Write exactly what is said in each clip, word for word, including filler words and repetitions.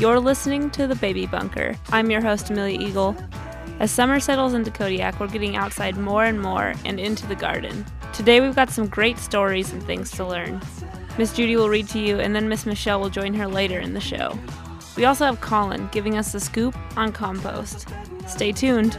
You're listening to The Baby Bunker. I'm your host, Amelia Eagle. As summer settles into Kodiak, we're getting outside more and more and into the garden. Today we've got some great stories and things to learn. Miss Judy will read to you, and then Miss Michelle will join her later in the show. We also have Colin giving us the scoop on compost. Stay tuned.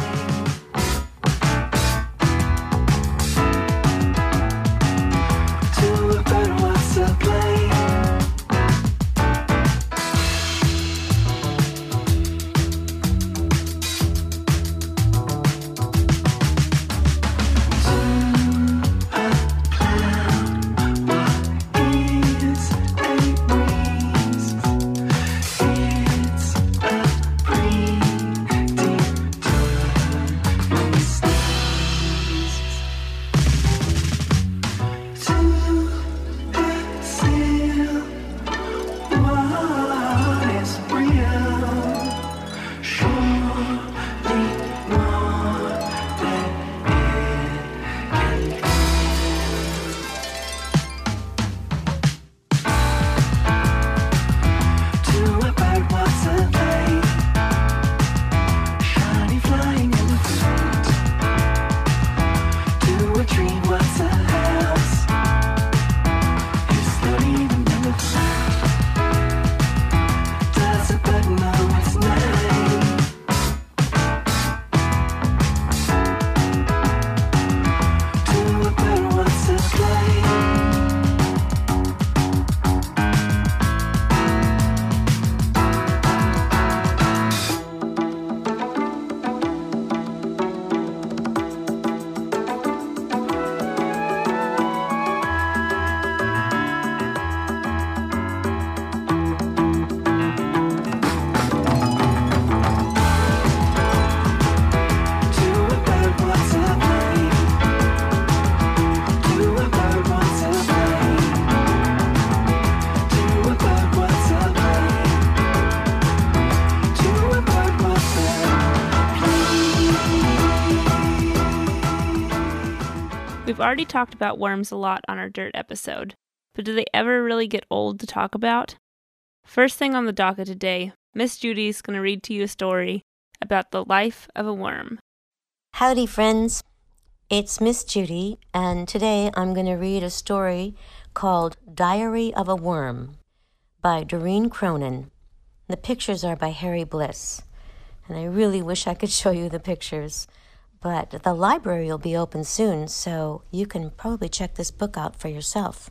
We've already talked about worms a lot on our dirt episode, but do they ever really get old to talk about? First thing on the docket today, Miss Judy's going to read to you a story about the life of a worm. Howdy, friends. It's Miss Judy, and today I'm going to read a story called Diary of a Worm by Doreen Cronin. The pictures are by Harry Bliss, and I really wish I could show you the pictures. But the library will be open soon, so you can probably check this book out for yourself.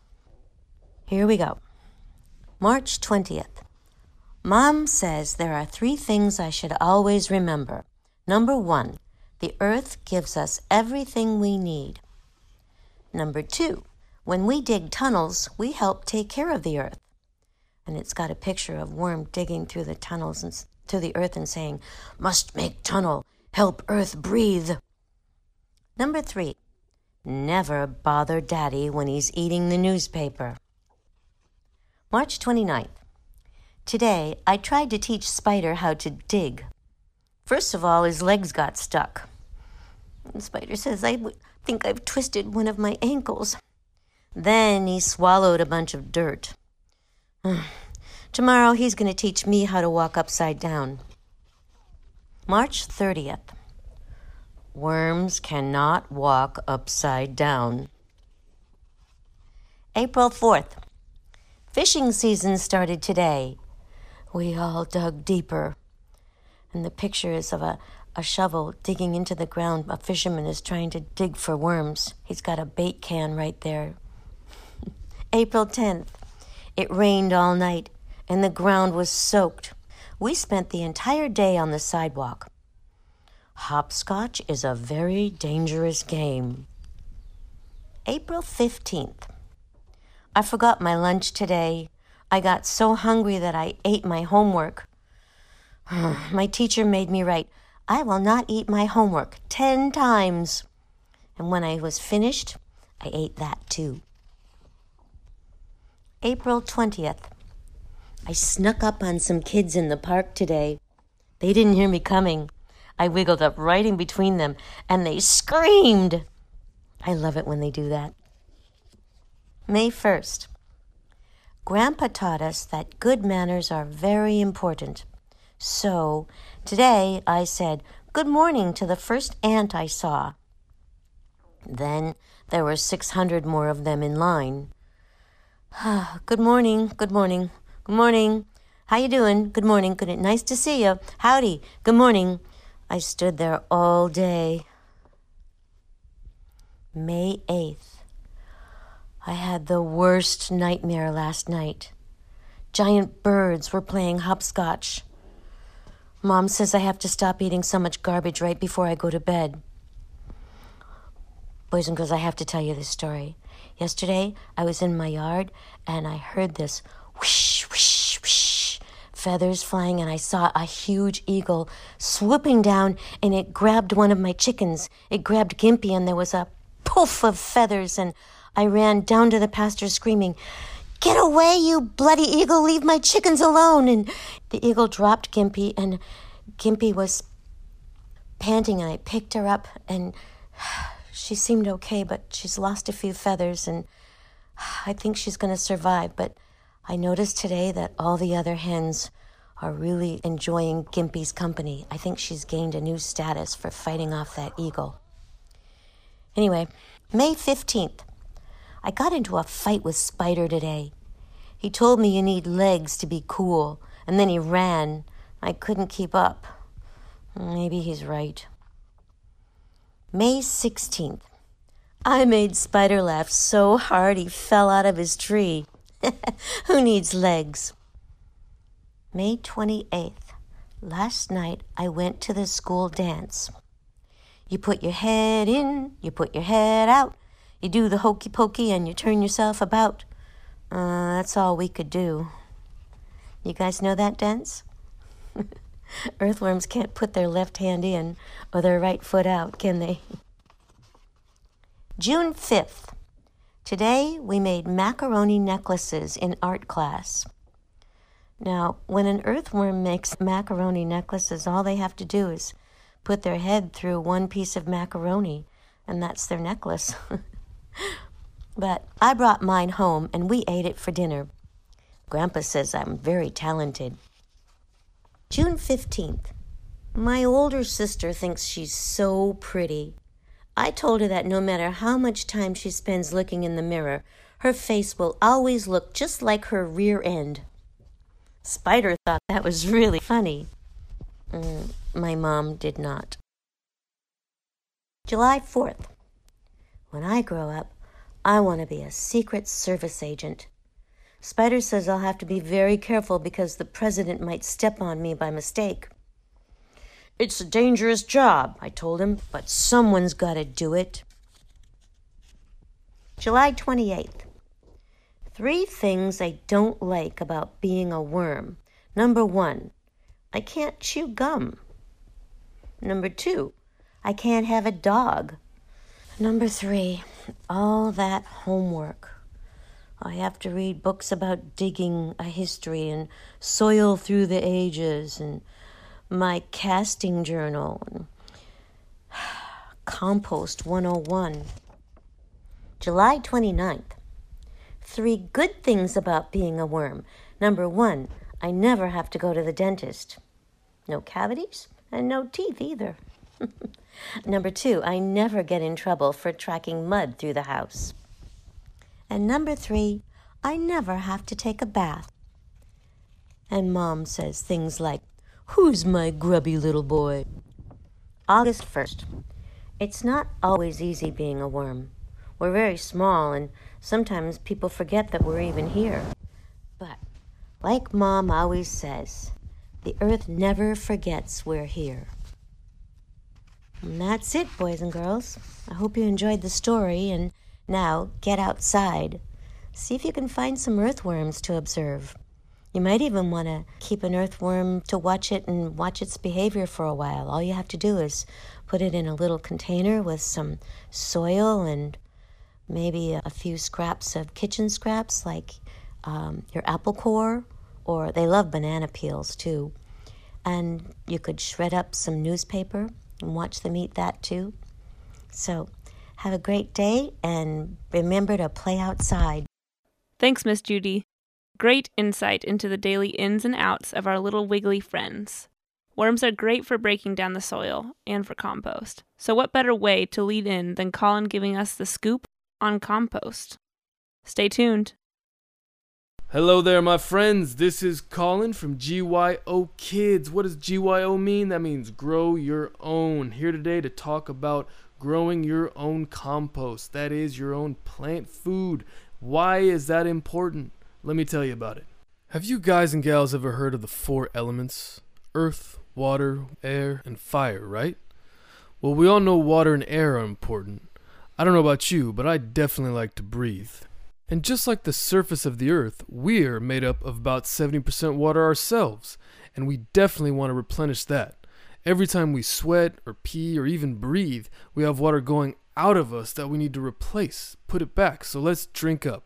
Here we go. March twentieth. Mom says there are three things I should always remember. Number one, the earth gives us everything we need. Number two, when we dig tunnels, we help take care of the earth. And it's got a picture of worm digging through the tunnels and, to the earth and saying, "Must make tunnel. Help Earth breathe." Number three, never bother Daddy when he's eating the newspaper. March twenty-ninth. Today, I tried to teach Spider how to dig. First of all, his legs got stuck. And Spider says, I w- think I've twisted one of my ankles. Then he swallowed a bunch of dirt. Tomorrow, he's going to teach me how to walk upside down. March thirtieth. Worms cannot walk upside down. April fourth. Fishing season started today. We all dug deeper. And the picture is of a, a shovel digging into the ground. A fisherman is trying to dig for worms. He's got a bait can right there. April tenth. It rained all night, and the ground was soaked. We spent the entire day on the sidewalk. Hopscotch is a very dangerous game. April fifteenth. I forgot my lunch today. I got so hungry that I ate my homework. My teacher made me write, "I will not eat my homework," ten times. And when I was finished, I ate that too. April twentieth. I snuck up on some kids in the park today. They didn't hear me coming. I wiggled up right in between them, and they screamed. I love it when they do that. May first. Grandpa taught us that good manners are very important. So today I said, "Good morning" to the first ant I saw. Then there were six hundred more of them in line. Good morning, good morning, good morning. How you doing? Good morning, good. Nice to see you. Howdy, good morning. I stood there all day. May eighth. I had the worst nightmare last night. Giant birds were playing hopscotch. Mom says I have to stop eating so much garbage right before I go to bed. Boys and girls, I have to tell you this story. Yesterday, I was in my yard, and I heard this whoosh, whoosh, whoosh, feathers flying, and I saw a huge eagle swooping down, and it grabbed one of my chickens. It grabbed Gimpy, and there was a poof of feathers, and I ran down to the pasture screaming, "Get away, you bloody eagle! Leave my chickens alone!" And the eagle dropped Gimpy, and Gimpy was panting, and I picked her up, and she seemed okay, but she's lost a few feathers, and I think she's going to survive. But I noticed today that all the other hens are really enjoying Gimpy's company. I think she's gained a new status for fighting off that eagle. Anyway, May fifteenth. I got into a fight with Spider today. He told me you need legs to be cool, and then he ran. I couldn't keep up. Maybe he's right. May sixteenth. I made Spider laugh so hard he fell out of his tree. Who needs legs? May twenty-eighth. Last night I went to the school dance. You put your head in, you put your head out, you do the hokey pokey and you turn yourself about. Uh, that's all we could do. You guys know that dance? Earthworms can't put their left hand in or their right foot out, can they? June fifth. Today we made macaroni necklaces in art class. Now, when an earthworm makes macaroni necklaces, all they have to do is put their head through one piece of macaroni, and that's their necklace. But I brought mine home, and we ate it for dinner. Grandpa says I'm very talented. June fifteenth. My older sister thinks she's so pretty. I told her that no matter how much time she spends looking in the mirror, her face will always look just like her rear end. Spider thought that was really funny. Mm, my mom did not. July fourth. When I grow up, I want to be a Secret Service agent. Spider says I'll have to be very careful because the president might step on me by mistake. It's a dangerous job, I told him, but someone's got to do it. July twenty-eighth. Three things I don't like about being a worm. Number one, I can't chew gum. Number two, I can't have a dog. Number three, all that homework. I have to read books about digging a history and soil through the ages and my casting journal and compost one oh one. July twenty-ninth. Three good things about being a worm. Number one, I never have to go to the dentist. No cavities and no teeth either. Number two, I never get in trouble for tracking mud through the house. And number three, I never have to take a bath. And Mom says things like, "Who's my grubby little boy?" August first. It's not always easy being a worm. We're very small, and sometimes people forget that we're even here. But, like Mom always says, the earth never forgets we're here. And that's it, boys and girls. I hope you enjoyed the story, and now get outside. See if you can find some earthworms to observe. You might even want to keep an earthworm to watch it and watch its behavior for a while. All you have to do is put it in a little container with some soil and maybe a few scraps of kitchen scraps like um, your apple core, or they love banana peels too. And you could shred up some newspaper and watch them eat that too. So have a great day and remember to play outside. Thanks, Miss Judy. Great insight into the daily ins and outs of our little wiggly friends. Worms are great for breaking down the soil and for compost. So what better way to lead in than Colin giving us the scoop on compost? Stay tuned. Hello there, my friends. This is Colin from G Y O Kids. What does G Y O mean? That means grow your own. Here today to talk about growing your own compost. That is your own plant food. Why is that important? Let me tell you about it. Have you guys and gals ever heard of the four elements? Earth, water, air, and fire, right? Well, we all know water and air are important. I don't know about you, but I definitely like to breathe. And just like the surface of the earth, we're made up of about seventy percent water ourselves, and we definitely want to replenish that. Every time we sweat or pee or even breathe, we have water going out of us that we need to replace, put it back, so let's drink up.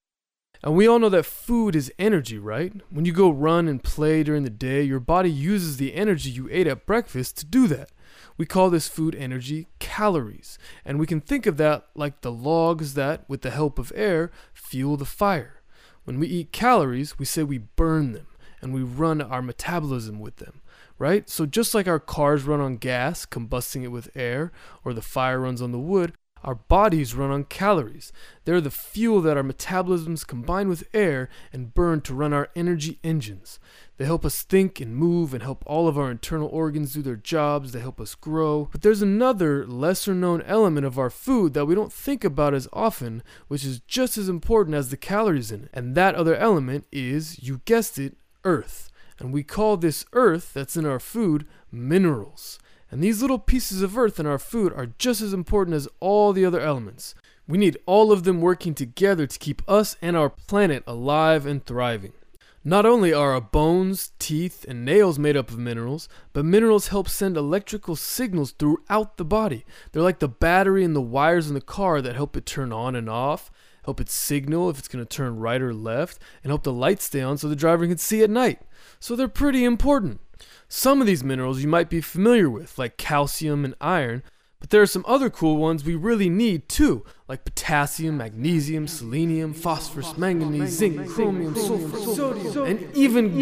And we all know that food is energy, right? When you go run and play during the day, your body uses the energy you ate at breakfast to do that. We call this food energy calories, and we can think of that like the logs that, with the help of air, fuel the fire. When we eat calories, we say we burn them, and we run our metabolism with them, right? So just like our cars run on gas, combusting it with air, or the fire runs on the wood, our bodies run on calories. They're the fuel that our metabolisms combine with air and burn to run our energy engines. They help us think and move and help all of our internal organs do their jobs. They help us grow. But there's another lesser known element of our food that we don't think about as often, which is just as important as the calories in it. And that other element is, you guessed it, earth. And we call this earth that's in our food minerals. And these little pieces of earth in our food are just as important as all the other elements. We need all of them working together to keep us and our planet alive and thriving. Not only are our bones, teeth, and nails made up of minerals, but minerals help send electrical signals throughout the body. They're like the battery and the wires in the car that help it turn on and off, help it signal if it's going to turn right or left, and help the lights stay on so the driver can see at night. So they're pretty important. Some of these minerals you might be familiar with, like calcium and iron, but there are some other cool ones we really need too, like potassium, magnesium, selenium, phosphorus, manganese, zinc, chromium, sulfur, sodium, and even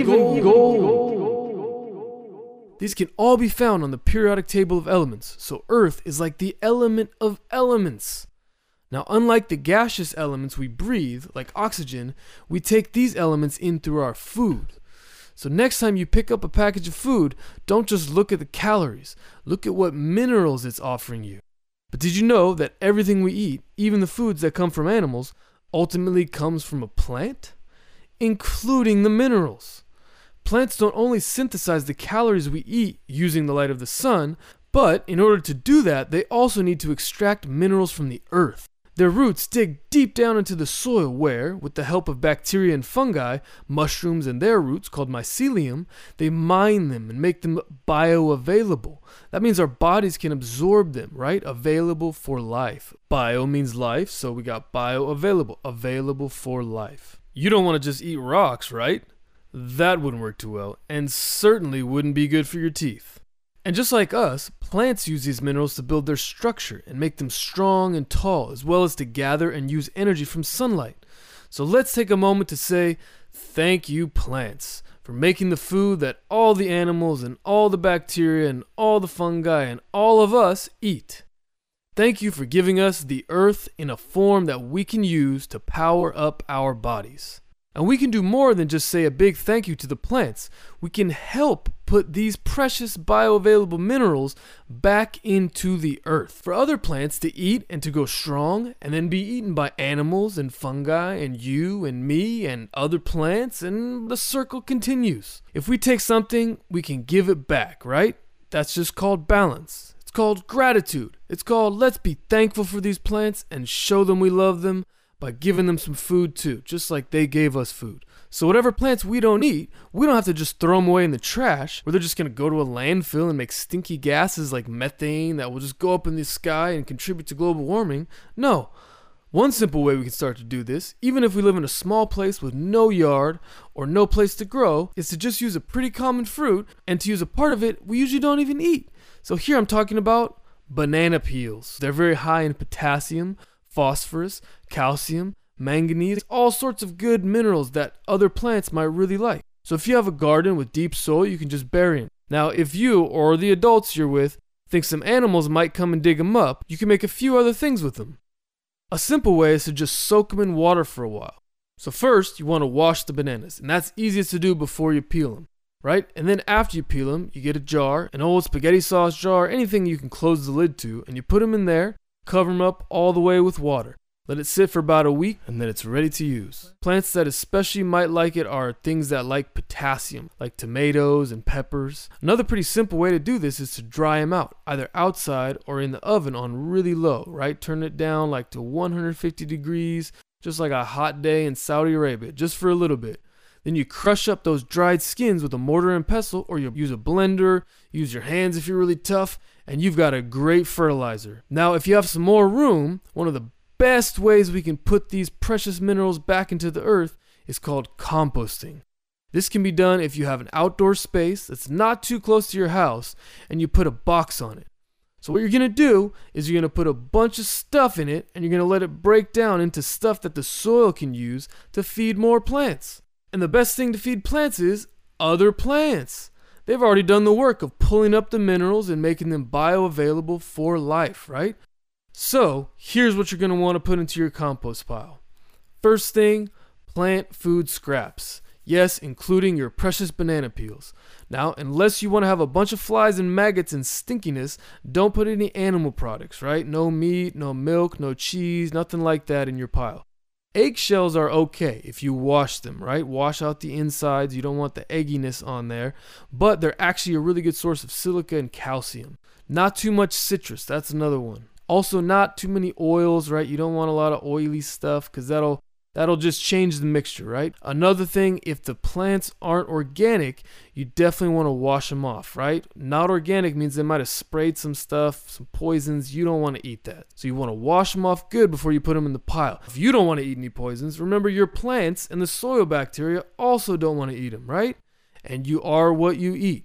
gold. These can all be found on the periodic table of elements, so Earth is like the element of elements. Now, unlike the gaseous elements we breathe, like oxygen, we take these elements in through our food. So next time you pick up a package of food, don't just look at the calories. Look at what minerals it's offering you. But did you know that everything we eat, even the foods that come from animals, ultimately comes from a plant? Including the minerals. Plants don't only synthesize the calories we eat using the light of the sun, but in order to do that, they also need to extract minerals from the earth. Their roots dig deep down into the soil where, with the help of bacteria and fungi, mushrooms and their roots called mycelium, they mine them and make them bioavailable. That means our bodies can absorb them, right? Available for life. Bio means life, so we got bioavailable, available for life. You don't want to just eat rocks, right? That wouldn't work too well, and certainly wouldn't be good for your teeth. And just like us, plants use these minerals to build their structure and make them strong and tall, as well as to gather and use energy from sunlight. So let's take a moment to say, thank you, plants, for making the food that all the animals and all the bacteria and all the fungi and all of us eat. Thank you for giving us the earth in a form that we can use to power up our bodies. And we can do more than just say a big thank you to the plants. We can help put these precious bioavailable minerals back into the earth for other plants to eat and to grow strong and then be eaten by animals and fungi and you and me and other plants, and the circle continues. If we take something, we can give it back, right? That's just called balance. It's called gratitude. It's called let's be thankful for these plants and show them we love them by giving them some food too, just like they gave us food. So whatever plants we don't eat, we don't have to just throw them away in the trash, where they're just going to go to a landfill and make stinky gases like methane that will just go up in the sky and contribute to global warming. No. One simple way we can start to do this, even if we live in a small place with no yard or no place to grow, is to just use a pretty common fruit, and to use a part of it we usually don't even eat. So here I'm talking about banana peels. They're very high in potassium, phosphorus, calcium, manganese, all sorts of good minerals that other plants might really like. So if you have a garden with deep soil, you can just bury them. Now, if you or the adults you're with think some animals might come and dig them up, you can make a few other things with them. A simple way is to just soak them in water for a while. So first, you want to wash the bananas, and that's easiest to do before you peel them, right? And then after you peel them, you get a jar, an old spaghetti sauce jar, anything you can close the lid to, and you put them in there, cover them up all the way with water. Let it sit for about a week, and then it's ready to use. Plants that especially might like it are things that like potassium, like tomatoes and peppers. Another pretty simple way to do this is to dry them out, either outside or in the oven on really low, right? Turn it down like to one hundred fifty degrees, just like a hot day in Saudi Arabia, just for a little bit. Then you crush up those dried skins with a mortar and pestle, or you use a blender, use your hands if you're really tough, and you've got a great fertilizer. Now, if you have some more room, one of the best ways we can put these precious minerals back into the earth is called composting. This can be done if you have an outdoor space that's not too close to your house and you put a box on it. So what you're going to do is you're going to put a bunch of stuff in it and you're going to let it break down into stuff that the soil can use to feed more plants. And the best thing to feed plants is other plants. They've already done the work of pulling up the minerals and making them bioavailable for life, right? So, here's what you're going to want to put into your compost pile. First thing, plant food scraps. Yes, including your precious banana peels. Now, unless you want to have a bunch of flies and maggots and stinkiness, don't put any animal products, right? No meat, no milk, no cheese, nothing like that in your pile. Eggshells are okay if you wash them, right? Wash out the insides. You don't want the egginess on there. But they're actually a really good source of silica and calcium. Not too much citrus. That's another one. Also, not too many oils, right? You don't want a lot of oily stuff because that'll that'll just change the mixture, right? Another thing, if the plants aren't organic, you definitely want to wash them off, right? Not organic means they might have sprayed some stuff, some poisons. You don't want to eat that. So you want to wash them off good before you put them in the pile. If you don't want to eat any poisons, remember your plants and the soil bacteria also don't want to eat them, right? And you are what you eat.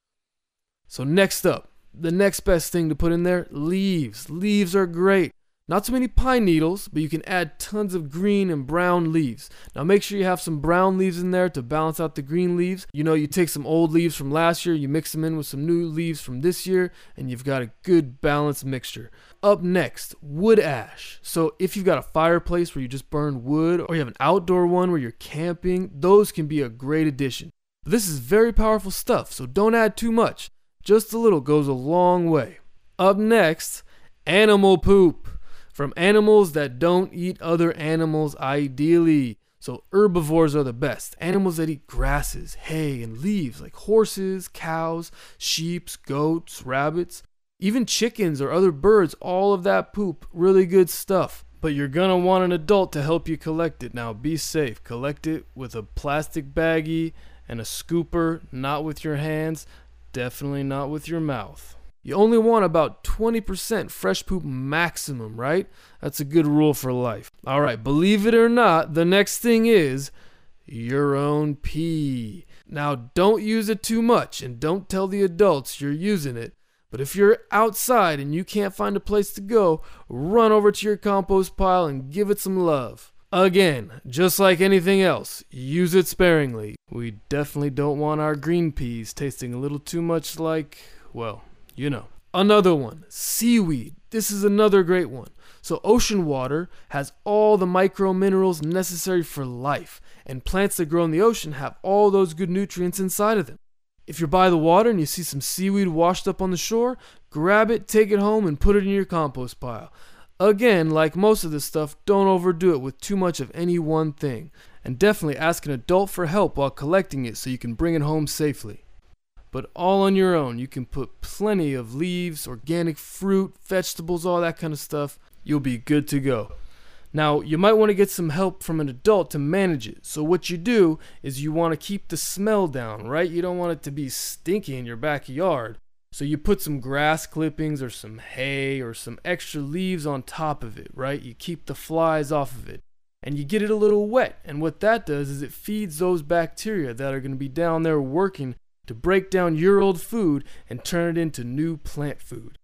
So next up, the next best thing to put in there, leaves. Leaves are great. Not too many pine needles, but you can add tons of green and brown leaves. Now make sure you have some brown leaves in there to balance out the green leaves. You know, you take some old leaves from last year, you mix them in with some new leaves from this year, and you've got a good balanced mixture. Up next, wood ash. So if you've got a fireplace where you just burn wood, or you have an outdoor one where you're camping, those can be a great addition. But this is very powerful stuff, so don't add too much. Just a little goes a long way. Up next, animal poop. From animals that don't eat other animals ideally. So herbivores are the best. Animals that eat grasses, hay, and leaves like horses, cows, sheep, goats, rabbits. Even chickens or other birds, all of that poop, really good stuff. But you're gonna want an adult to help you collect it. Now be safe. Collect it with a plastic baggie and a scooper, not with your hands. Definitely not with your mouth. You only want about twenty percent fresh poop maximum, right? That's a good rule for life. All right, believe it or not, the next thing is your own pee. Now, don't use it too much and don't tell the adults you're using it. But if you're outside and you can't find a place to go, run over to your compost pile and give it some love. Again, just like anything else, use it sparingly. We definitely don't want our green peas tasting a little too much like, well, you know. Another one, seaweed. This is another great one. So ocean water has all the micro minerals necessary for life, and plants that grow in the ocean have all those good nutrients inside of them. If you're by the water and you see some seaweed washed up on the shore, grab it, take it home, and put it in your compost pile. Again, like most of this stuff, don't overdo it with too much of any one thing. And definitely ask an adult for help while collecting it so you can bring it home safely. But all on your own, you can put plenty of leaves, organic fruit, vegetables, all that kind of stuff. You'll be good to go. Now, you might want to get some help from an adult to manage it. So what you do is you want to keep the smell down, right? You don't want it to be stinky in your backyard. So you put some grass clippings or some hay or some extra leaves on top of it, right? You keep the flies off of it. And you get it a little wet. And what that does is it feeds those bacteria that are going to be down there working to break down your old food and turn it into new plant food.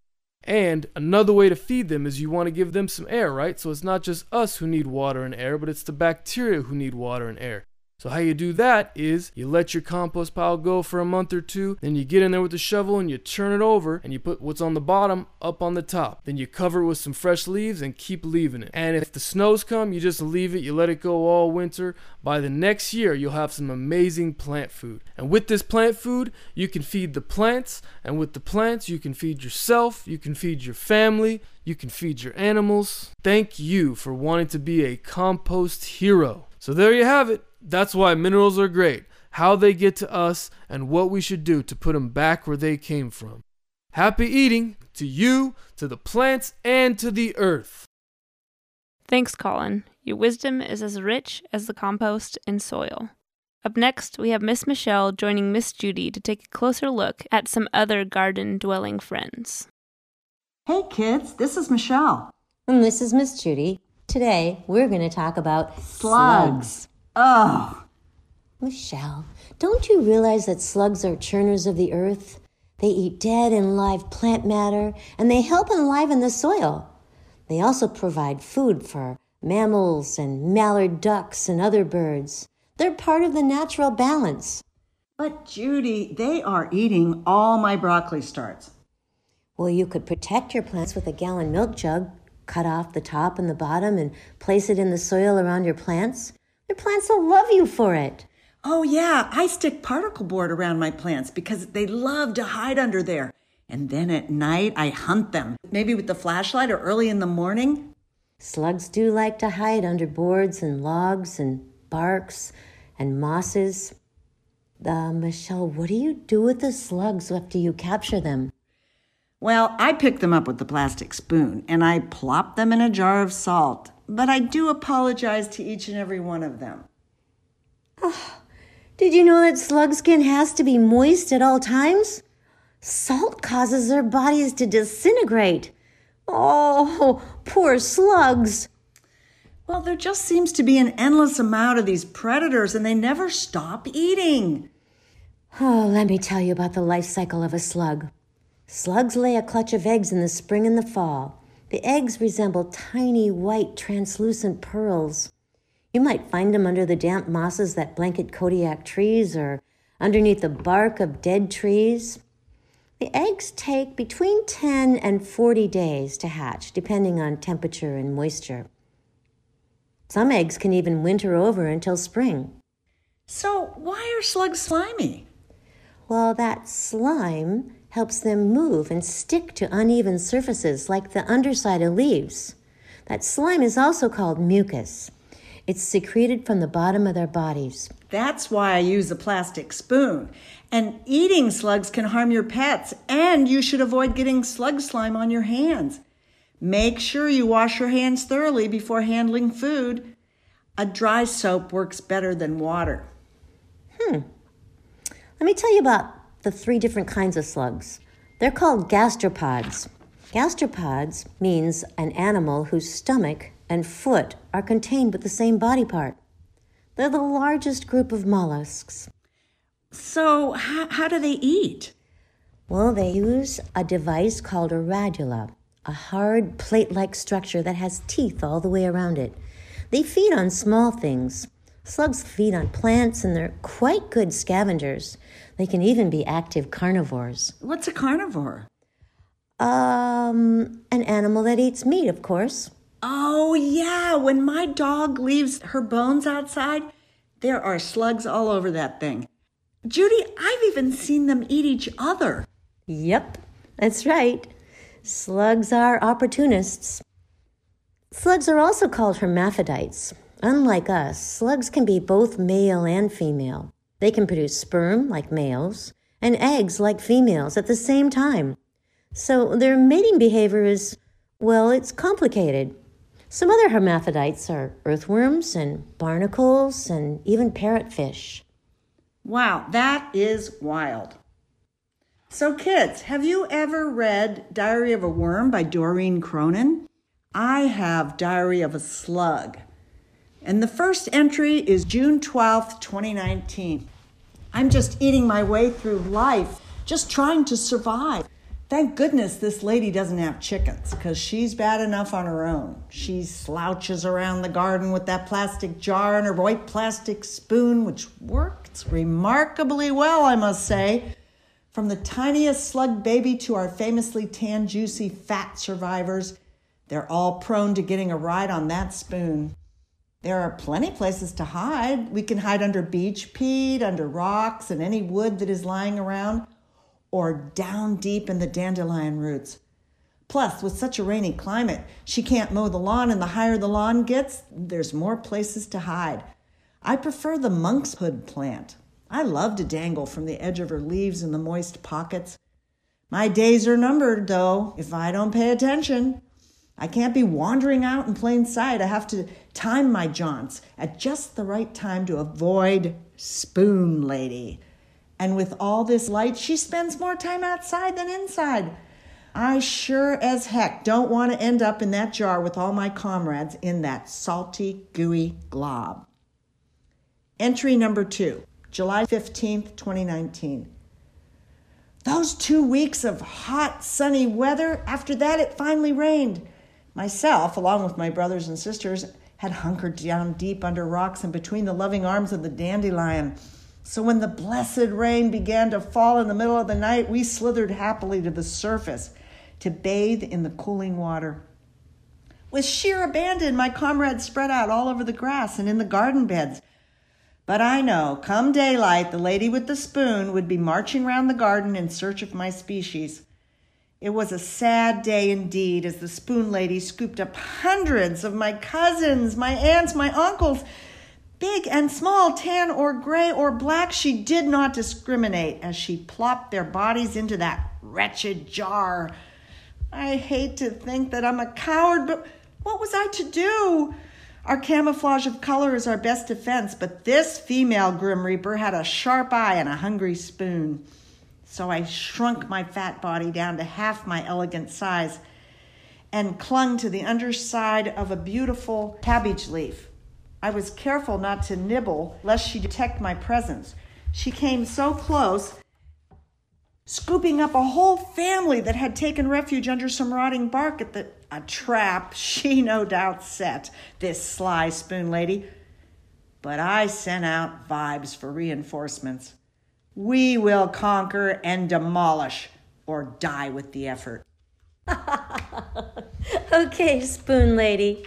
And another way to feed them is you want to give them some air, right? So it's not just us who need water and air, but it's the bacteria who need water and air. So how you do that is you let your compost pile go for a month or two, then you get in there with the shovel and you turn it over and you put what's on the bottom up on the top. Then you cover it with some fresh leaves and keep leaving it. And if the snows come, you just leave it, you let it go all winter. By the next year, you'll have some amazing plant food. And with this plant food, you can feed the plants, and with the plants, you can feed yourself, you can feed your family, you can feed your animals. Thank you for wanting to be a compost hero. So there you have it. That's why minerals are great, how they get to us, and what we should do to put them back where they came from. Happy eating to you, to the plants, and to the earth. Thanks, Colin. Your wisdom is as rich as the compost and soil. Up next, we have Miss Michelle joining Miss Judy to take a closer look at some other garden-dwelling friends. Hey kids, this is Michelle. And this is Miss Judy. Today, we're going to talk about Slugs. slugs. Oh, Michelle, don't you realize that slugs are churners of the earth? They eat dead and live plant matter, and they help enliven the soil. They also provide food for mammals and mallard ducks and other birds. They're part of the natural balance. but Judy, they are eating all my broccoli starts. Well, you could protect your plants with a gallon milk jug, cut off the top and the bottom and place it in the soil around your plants. Your plants will love you for it. Oh, yeah, I stick particle board around my plants because they love to hide under there. And then at night, I hunt them, maybe with the flashlight or early in the morning. Slugs do like to hide under boards and logs and barks and mosses. Uh, Michelle, what do you do with the slugs after you capture them? Well, I pick them up with the plastic spoon and I plop them in a jar of salt. But I do apologize to each and every one of them. Oh, did you know that slug skin has to be moist at all times? Salt causes their bodies to disintegrate. Oh, poor slugs. Well, there just seems to be an endless amount of these predators and they never stop eating. Oh, let me tell you about the life cycle of a slug. Slugs lay a clutch of eggs in the spring and the fall. The eggs resemble tiny, white, translucent pearls. You might find them under the damp mosses that blanket Kodiak trees or underneath the bark of dead trees. The eggs take between ten and forty days to hatch, depending on temperature and moisture. Some eggs can even winter over until spring. So why are slugs slimy? Well, that slime helps them move and stick to uneven surfaces like the underside of leaves. That slime is also called mucus. It's secreted from the bottom of their bodies. That's why I use a plastic spoon. And eating slugs can harm your pets, and you should avoid getting slug slime on your hands. Make sure you wash your hands thoroughly before handling food. A dry soap works better than water. Hmm. Let me tell you about the three different kinds of slugs. They're called gastropods. Gastropods means an animal whose stomach and foot are contained with the same body part. They're the largest group of mollusks. So how, how do they eat? Well, they use a device called a radula, a hard plate-like structure that has teeth all the way around it. They feed on small things. Slugs feed on plants, and they're quite good scavengers. They can even be active carnivores. What's a carnivore? Um, an animal that eats meat, of course. Oh, yeah. When my dog leaves her bones outside, there are slugs all over that thing. Judy, I've even seen them eat each other. Yep, that's right. Slugs are opportunists. Slugs are also called hermaphrodites. Unlike us, slugs can be both male and female. They can produce sperm, like males, and eggs, like females, at the same time. So their mating behavior is, well, it's complicated. Some other hermaphrodites are earthworms and barnacles and even parrotfish. Wow, that is wild. So kids, have you ever read Diary of a Worm by Doreen Cronin? I have Diary of a Slug. And the first entry is June twelfth, twenty nineteen. I'm just eating my way through life, just trying to survive. Thank goodness this lady doesn't have chickens, because she's bad enough on her own. She slouches around the garden with that plastic jar and her white plastic spoon, which works remarkably well, I must say. From the tiniest slug baby to our famously tan, juicy, fat survivors, they're all prone to getting a ride on that spoon. There are plenty places to hide. We can hide under beach peat, under rocks, and any wood that is lying around, or down deep in the dandelion roots. Plus, with such a rainy climate, she can't mow the lawn, and the higher the lawn gets, there's more places to hide. I prefer the monkshood plant. I love to dangle from the edge of her leaves in the moist pockets. My days are numbered, though, if I don't pay attention. I can't be wandering out in plain sight. I have to time my jaunts at just the right time to avoid Spoon Lady. And with all this light, she spends more time outside than inside. I sure as heck don't want to end up in that jar with all my comrades in that salty, gooey glob. Entry number two, July fifteenth, twenty nineteen. Those two weeks of hot, sunny weather, after that it finally rained. Myself, along with my brothers and sisters, had hunkered down deep under rocks and between the loving arms of the dandelion. So when the blessed rain began to fall in the middle of the night, we slithered happily to the surface to bathe in the cooling water. With sheer abandon, my comrades spread out all over the grass and in the garden beds. But I know, come daylight, the lady with the spoon would be marching round the garden in search of my species. It was a sad day indeed as the spoon lady scooped up hundreds of my cousins, my aunts, my uncles, big and small, tan or gray or black. She did not discriminate as she plopped their bodies into that wretched jar. I hate to think that I'm a coward, but what was I to do? Our camouflage of color is our best defense, but this female Grim Reaper had a sharp eye and a hungry spoon. So I shrunk my fat body down to half my elegant size and clung to the underside of a beautiful cabbage leaf. I was careful not to nibble lest she detect my presence. She came so close, scooping up a whole family that had taken refuge under some rotting bark at the a trap she no doubt set, this sly spoon lady. But I sent out vibes for reinforcements. We will conquer and demolish, or die with the effort. Okay, Spoon Lady.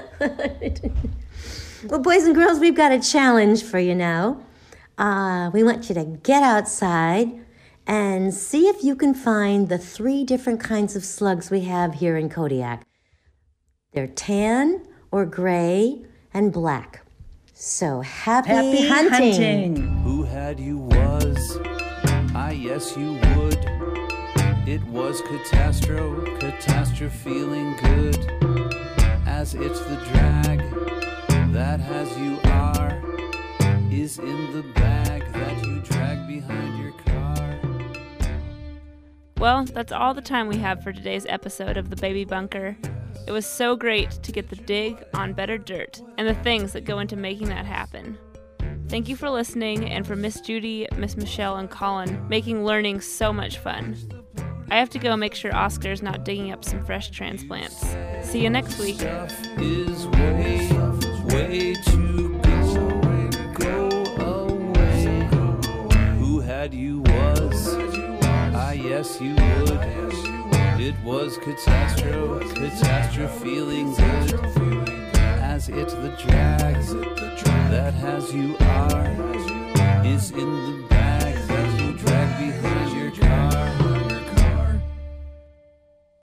Well, boys and girls, we've got a challenge for you now. Uh, we want you to get outside and see if you can find the three different kinds of slugs we have here in Kodiak. They're tan or gray and black. So happy, happy hunting. hunting. Who had you was, I yes you would. It was catastro, catastrophe feeling good. As it's the drag that has you are, is in the bag that you drag behind your car. Well, that's all the time we have for today's episode of The Baby Bunker. It was so great to get the dig on better dirt and the things that go into making that happen. Thank you for listening, and for Miss Judy, Miss Michelle, and Colin making learning so much fun. I have to go make sure Oscar's not digging up some fresh transplants. See you next week. Stuff is way, way to go, go away. Who had you was, I yes you would. It was catastro, catastrophe feeling good. As it the drag that has you are, is in the